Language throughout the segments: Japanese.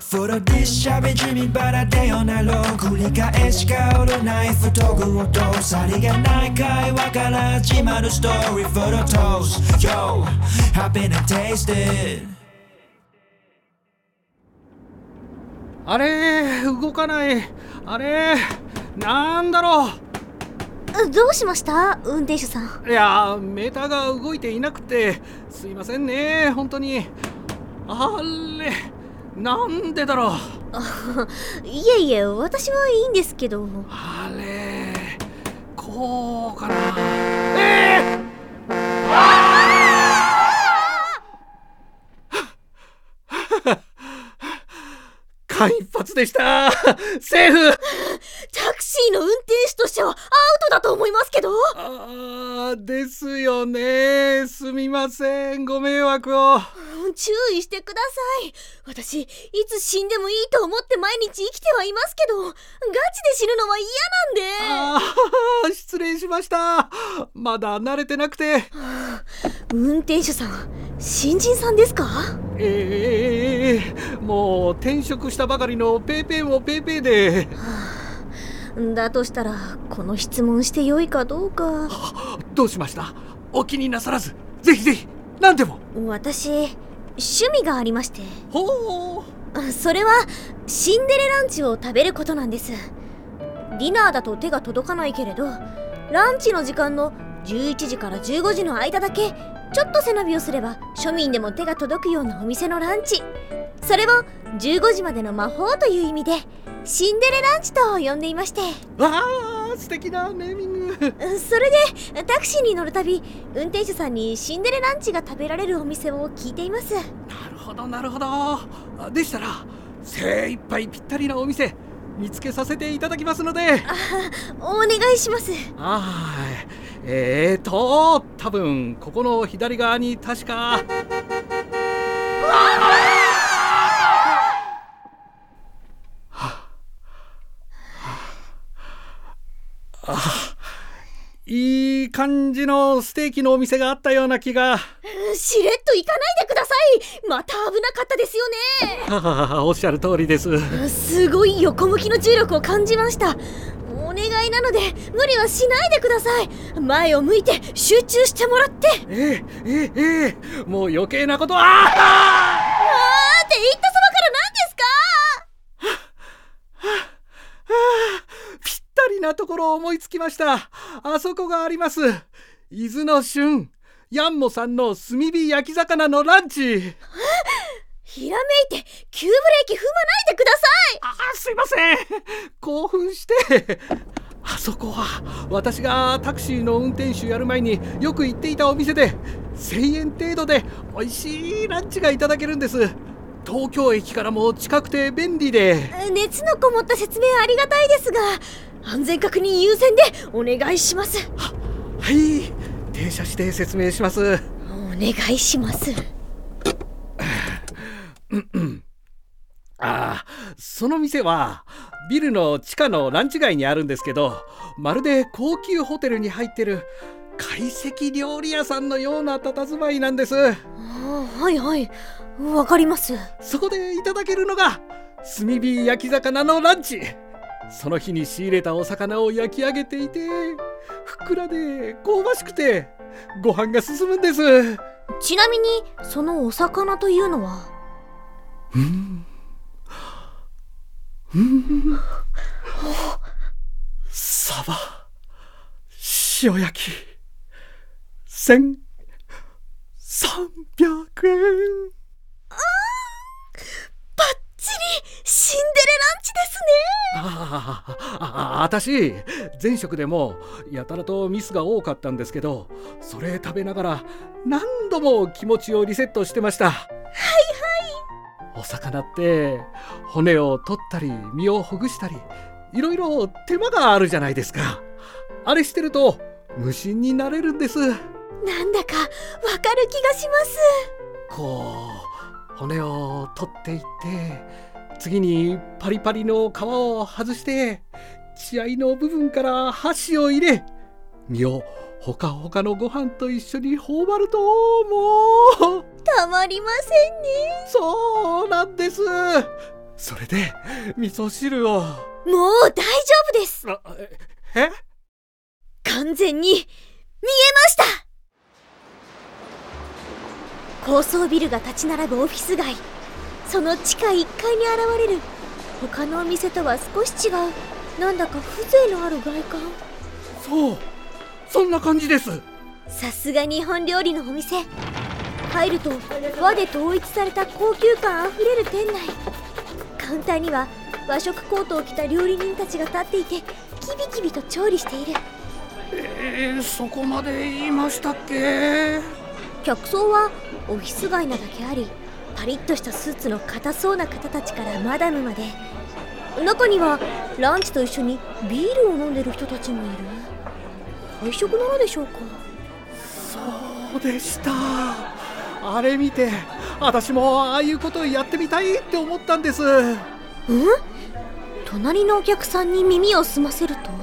フルディッシャビ地味バラでよなろ繰り返し香るナイフとぐをとさりげない会話から始まるストーリーフルトース Yo, happy to taste it あれ動かない。あれなんだろう。どうしました運転手さん。 いやメーターが動いていなくてすいませんね本当に。あれなんでだろう。 いえいえ私はいいんですけど。 あれこうかな。間一髪でした。セーフ。 タクシーの運転手としてはアウトだと思いますけど。 ですよね。すみませんご迷惑を。 注意してください。私いつ死んでもいいと思って毎日生きてはいますけどガチで死ぬのは嫌なんで。 失礼しました。まだ慣れてなくて。 運転手さん新人さんですか？ もう転職したばかりのペーペーもペーペーで。 だとしたらこの質問してよいかどうか。 どうしました？お気になさらずぜひぜひ何でも。 私趣味がありまして。 ほう。それはシンデレランチを食べることなんです。ディナーだと手が届かないけれどランチの時間の11時から15時の間だけちょっと背伸びをすれば庶民でも手が届くようなお店のランチ、それを15時までの魔法という意味でシンデレランチと呼んでいまして。 素敵なネーミング。 それでタクシーに乗るたび運転手さんにシンデレランチが食べられるお店を聞いています。 なるほどなるほど。でしたら精一杯ぴったりなお店見つけさせていただきますので。 お願いします。 多分ここの左側に確かいい感じのステーキのお店があったような気が。 しれっと行かないでください。また危なかったですよね。 おっしゃる通りです。 すごい横向きの重力を感じました。お願いなので無理はしないでください。前を向いて集中してもらって。 もう余計なことは。 って言ったそばから何ですか？ ぴったりなところを思いつきました。あそこがあります。伊豆の旬ヤンモさんの炭火焼き魚のランチ。 ひらめいて急ブレーキ踏まないでください。 すいません興奮して。あそこは私がタクシーの運転手やる前によく行っていたお店で1000円程度で美味しいランチがいただけるんです。東京駅からも近くて便利で。 熱のこもった説明ありがたいですが安全確認優先でお願いします。 はい、停車して説明します。 お願いします。 その店はビルの地下のランチ街にあるんですけど、まるで高級ホテルに入ってる懐石料理屋さんのような佇まいなんです。 はいはいわかります。 そこでいただけるのが炭火焼き魚のランチ。その日に仕入れたお魚を焼き上げていてふっくらで香ばしくてご飯が進むんです。 ちなみにそのお魚というのはサバ塩焼き1300円。 バッチリシンデレランチですね。 私前職でもやたらとミスが多かったんですけど、それ食べながら何度も気持ちをリセットしてました。お魚って骨を取ったり身をほぐしたりいろいろ手間があるじゃないですか。あれしてると無心になれるんです。 なんだかわかる気がします。 こう骨を取っていって次にパリパリの皮を外して血合いの部分から箸を入れ身をほかほかのご飯と一緒に頬張るともうたまりませんね。 そうなんです。 それで味噌汁を。 もう大丈夫です。 え？ 完全に見えました。高層ビルが立ち並ぶオフィス街、その地下1階に現れる他のお店とは少し違う、なんだか風情のある外観。 そう、そんな感じです。 さすが日本料理のお店。入ると和で統一された高級感あふれる店内。カウンターには和食コートを着た料理人たちが立っていて、キビキビと調理している。 そこまで言いましたっけ？ 客層はオフィス街なだけあり、パリッとしたスーツの硬そうな方たちからマダムまで、中にはランチと一緒にビールを飲んでる人たちもいる。会食なのでしょうか？ そうでした。あれ見て私もああいうことをやってみたいって思ったんです。 隣のお客さんに耳を澄ませると、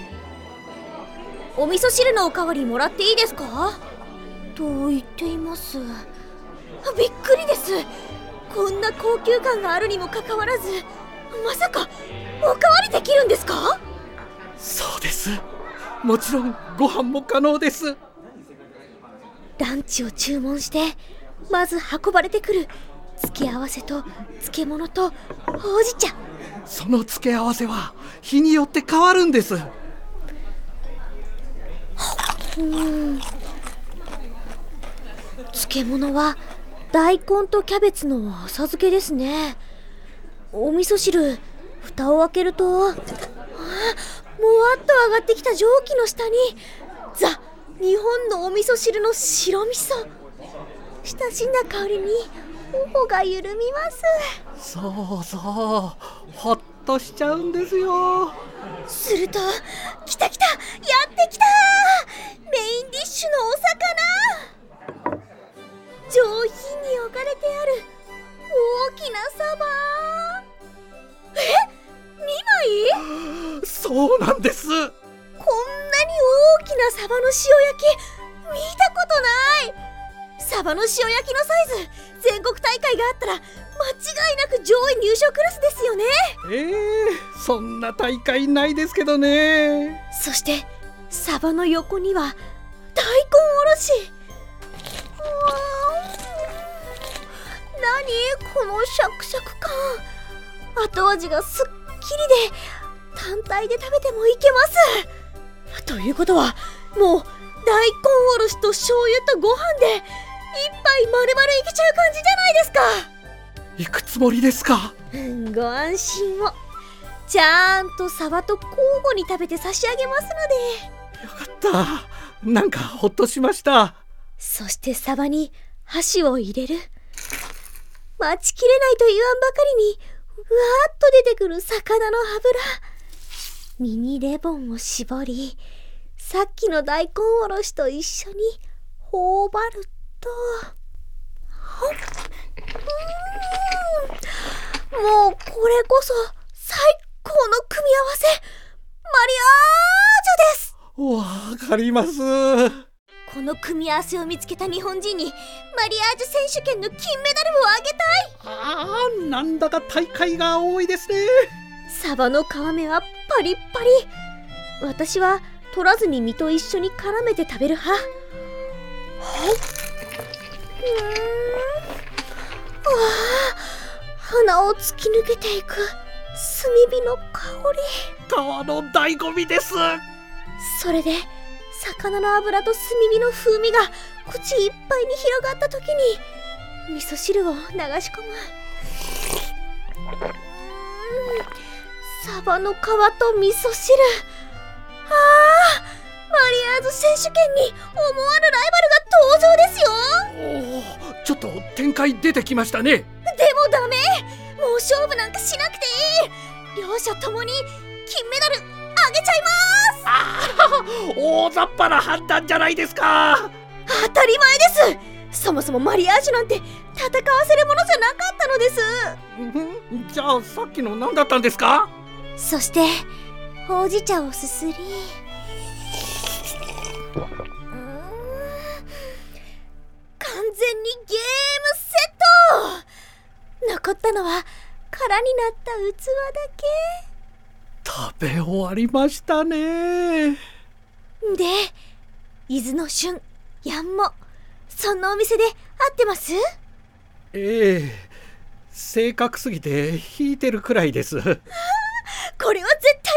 お味噌汁のおかわりもらっていいですかと言っています。びっくりです。こんな高級感があるにもかかわらず、まさかおかわりできるんですか？ そうです、もちろんご飯も可能です。 ランチを注文して、まず運ばれてくる付け合わせと漬物とほうじ茶。 その付け合わせは日によって変わるんです。 漬物は大根とキャベツの浅漬けですね。お味噌汁、蓋を開けると、もわっと上がってきた蒸気の下にザ・日本のお味噌汁の白味噌。親しんだ香りに頬が緩みます。 そうそう、ほっとしちゃうんですよ。 すると、来た、やってきた、メインディッシュのお魚。上品に置かれてある大きなサバ。2枚？ そうなんです。 こんなに大きなサバの塩焼き見たことない。サバの塩焼きのサイズ、全国大会があったら間違いなく上位入賞クラスですよね。 そんな大会ないですけどね。 そしてサバの横には大根おろし。何このシャクシャク感。後味がすっきりで、単体で食べてもいけます。ということは、もう大根おろしと醤油とご飯で一杯丸々いけちゃう感じじゃないですか。 行くつもりですか？ ご安心を。ちゃんとサバと交互に食べて差し上げますので。 よかった、なんかほっとしました。 そしてサバに箸を入れる。待ちきれないと言わんばかりに、うわーっと出てくる魚の脂。身にレモンを絞り、さっきの大根おろしと一緒に頬張ると、もうこれこそ最高の組み合わせ、マリアージュです。 わかります。 この組み合わせを見つけた日本人にマリアージュ選手権の金メダルをあげたい。 なんだか大会が多いですね。 サバの皮目はパリッパリ。私は取らずに身と一緒に絡めて食べる派。鼻を突き抜けていく炭火の香り。 皮の醍醐味です。 それで魚の脂と炭火の風味が口いっぱいに広がった時に味噌汁を流し込む。サバの皮と味噌汁。マリアーズ選手権に思わぬライバルが登場ですよ。 ちょっと展開出てきましたね。でもダメ、もう勝負なんかしなくていい。両者ともに金メダルあげちゃいます。 大雑把な判断じゃないですか。 当たり前です。そもそもマリアージュなんて戦わせるものじゃなかったのです。 じゃあさっきの何だったんですか？ そしてほうじ茶をすすり、完全にゲームセット。残ったのは空になった器だ食べ終わりましたね。 けで、伊豆の旬やんもそんなお店で合ってます？ ええ、正確すぎて引いてるくらいです。 これは絶対行か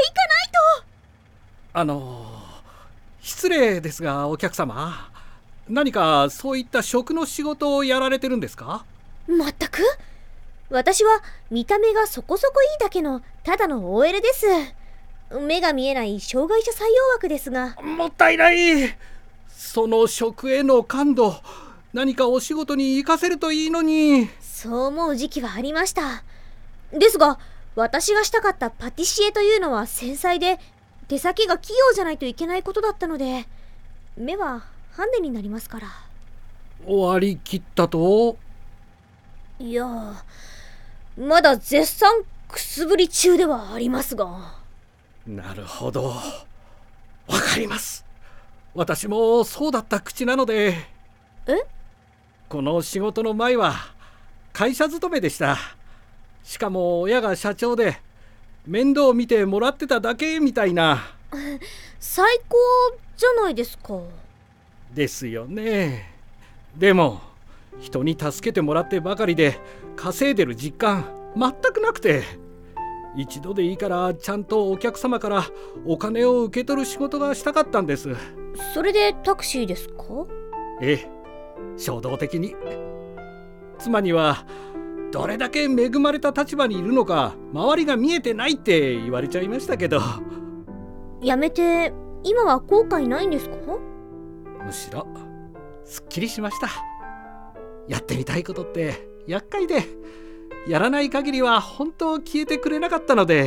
ないと。 失礼ですがお客様、何かそういった食の仕事をやられてるんですか？ 全く。私は見た目がそこそこいいだけのただの OL です。目が見えない障害者採用枠ですが。 もったいない。その食への感度、何かお仕事に活かせるといいのに。 そう思う時期はありました。ですが私がしたかったパティシエというのは繊細で手先が器用じゃないといけないことだったので、目はハンデになりますから。 終わりきったと？ いや、まだ絶賛くすぶり中ではありますが。 なるほど、わかります。私もそうだった口なので。この仕事の前は会社勤めでした。しかも親が社長で面倒見てもらってただけみたいな。 最高じゃないですか。 ですよね。でも人に助けてもらってばかりで稼いでる実感全くなくて、一度でいいからちゃんとお客様からお金を受け取る仕事がしたかったんです。 それでタクシーですか？ ええ、衝動的に。妻にはどれだけ恵まれた立場にいるのか周りが見えてないって言われちゃいましたけど。 やめて今は後悔ないんですか？ むしろすっきりしました。やってみたいことって厄介で、やらない限りは本当消えてくれなかったので。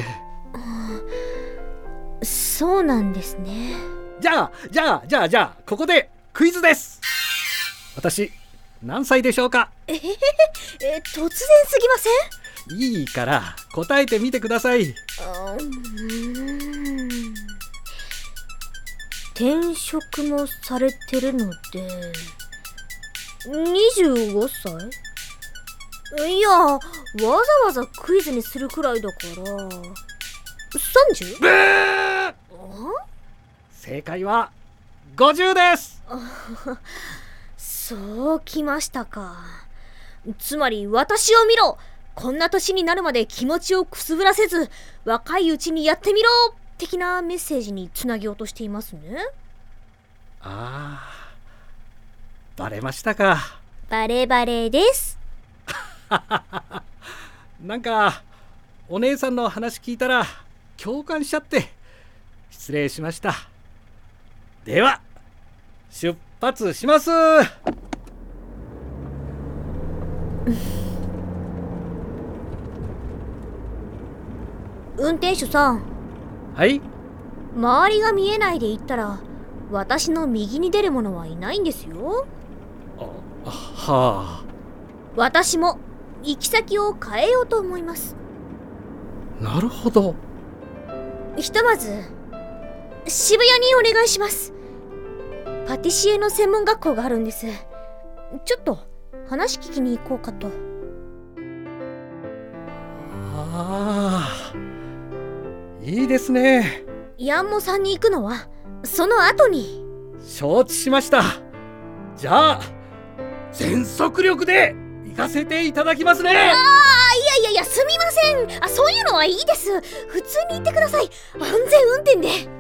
そうなんですね。 じゃあここでクイズです。私何歳でしょうか？ 突然すぎません？ いいから答えてみてください。 転職もされてるので25歳？いや、わざわざクイズにするくらいだから 30？ ブー！正解は50です。 そうきましたか。つまり私を見ろ、こんな年になるまで気持ちをくすぶらせず若いうちにやってみろ的なメッセージにつなげようとしていますね。 ああ、バレましたか。 バレバレです。 なんかお姉さんの話聞いたら共感しちゃって失礼しました。では出発します。 運転手さん。 はい。 周りが見えないで言ったら私の右に出る者はいないんですよ。 はあ。 私も行き先を変えようと思います。 なるほど。 ひとまず渋谷にお願いします。パティシエの専門学校があるんです。ちょっと話聞きに行こうかと。 ああ、いいですね。 ヤンモさんに行くのはその後に。 承知しました。じゃあ全速力で行かせていただきますね。 いやすみません。そういうのはいいです。普通に行ってください。安全運転で。